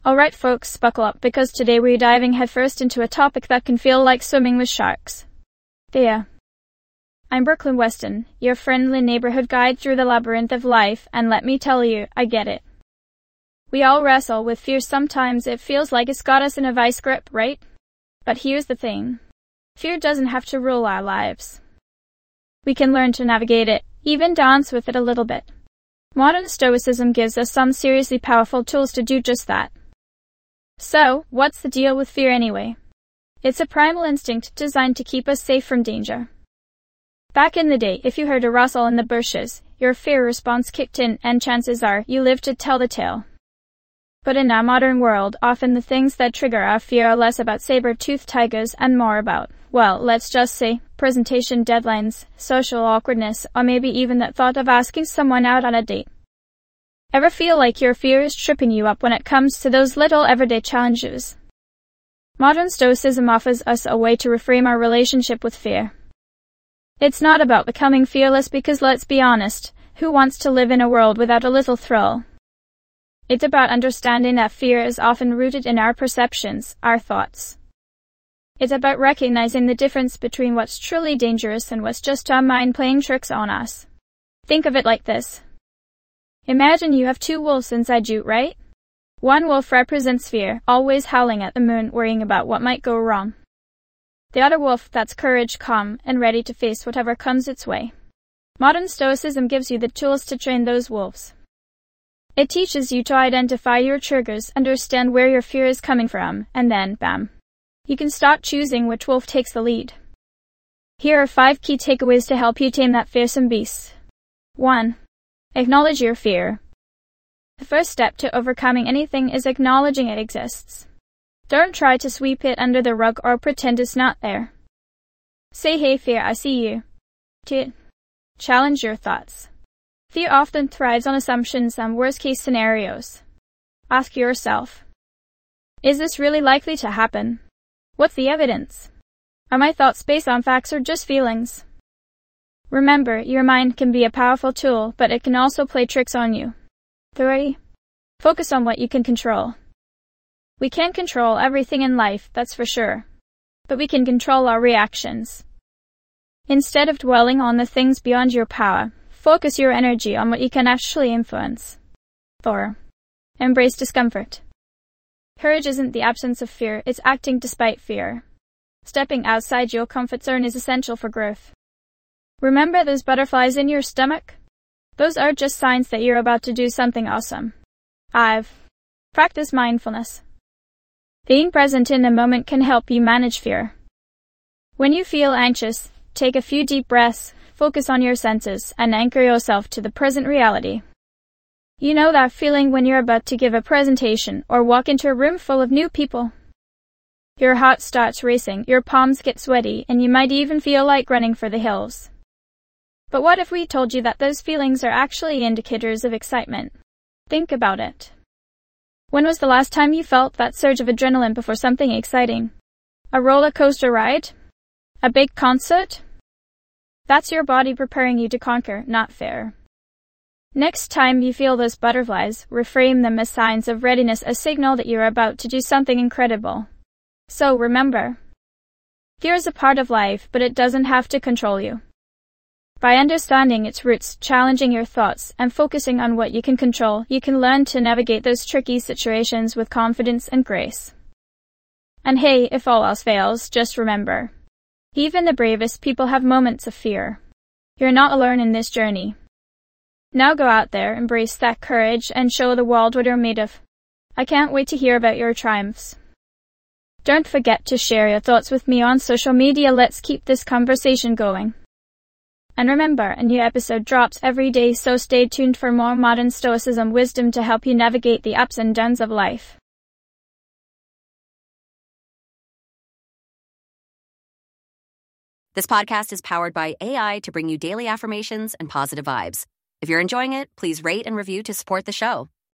Alright folks, buckle up because today we're diving headfirst into a topic that can feel like swimming with sharks. Fear. I'm Brooklyn Weston, your friendly neighborhood guide through the labyrinth of life, and let me tell you, I get it. We all wrestle with fear. Sometimes it feels like it's got us in a vice grip, right? But here's the thing. Fear doesn't have to rule our lives. We can learn to navigate it, even dance with it a little bit. Modern Stoicism gives us some seriously powerful tools to do just that. So, what's the deal with fear anyway? It's a primal instinct designed to keep us safe from danger. Back in the day, if you heard a rustle in the bushes, your fear response kicked in and chances are you lived to tell the tale. But in our modern world, often the things that trigger our fear are less about saber-toothed tigers and more about, well, let's just say, presentation deadlines, social awkwardness, or maybe even that thought of asking someone out on a date. Ever feel like your fear is tripping you up when it comes to those little everyday challenges? Modern Stoicism offers us a way to reframe our relationship with fear. It's not about becoming fearless because let's be honest, who wants to live in a world without a little thrill? It's about understanding that fear is often rooted in our perceptions, our thoughts. It's about recognizing the difference between what's truly dangerous and what's just our mind playing tricks on us. Think of it like this. Imagine you have two wolves inside you, right? One wolf represents fear, always howling at the moon, worrying about what might go wrong. The other wolf, that's courage, calm, and ready to face whatever comes its way. Modern Stoicism gives you the tools to train those wolves. It teaches you to identify your triggers, understand where your fear is coming from, and then, bam, you can start choosing which wolf takes the lead. Here are 5 key takeaways to help you tame that fearsome beast. 1. Acknowledge your fear. The first step to overcoming anything is acknowledging it exists. Don't try to sweep it under the rug or pretend it's not there. Say, hey fear, I see you. 2. Challenge your thoughts. Fear often thrives on assumptions and worst-case scenarios. Ask yourself, is this really likely to happen? What's the evidence? Are my thoughts based on facts or just feelings? Remember, your mind can be a powerful tool, but it can also play tricks on you. 3. Focus on what you can control. We can't control everything in life, that's for sure. But we can control our reactions. Instead of dwelling on the things beyond your power, focus your energy on what you can actually influence. 4. Embrace discomfort. Courage isn't the absence of fear, it's acting despite fear. Stepping outside your comfort zone is essential for growth. Remember those butterflies in your stomach? Those are just signs that you're about to do something awesome. 5. Practice mindfulness. Being present in the moment can help you manage fear. When you feel anxious, take a few deep breaths, focus on your senses, and anchor yourself to the present reality. You know that feeling when you're about to give a presentation or walk into a room full of new people? Your heart starts racing, your palms get sweaty, and you might even feel like running for the hills. But what if we told you that those feelings are actually indicators of excitement? Think about it. When was the last time you felt that surge of adrenaline before something exciting? A roller coaster ride? A big concert? That's your body preparing you to conquer, not fear. Next time you feel those butterflies, reframe them as signs of readiness, a signal that you're about to do something incredible. So remember, fear is a part of life, but it doesn't have to control you. By understanding its roots, challenging your thoughts, and focusing on what you can control, you can learn to navigate those tricky situations with confidence and grace. And hey, if all else fails, just remember, even the bravest people have moments of fear. You're not alone in this journey. Now go out there, embrace that courage, and show the world what you're made of. I can't wait to hear about your triumphs. Don't forget to share your thoughts with me on social media. Let's keep this conversation going. And remember, a new episode drops every day, so stay tuned for more modern Stoicism wisdom to help you navigate the ups and downs of life. This podcast is powered by AI to bring you daily affirmations and positive vibes. If you're enjoying it, please rate and review to support the show.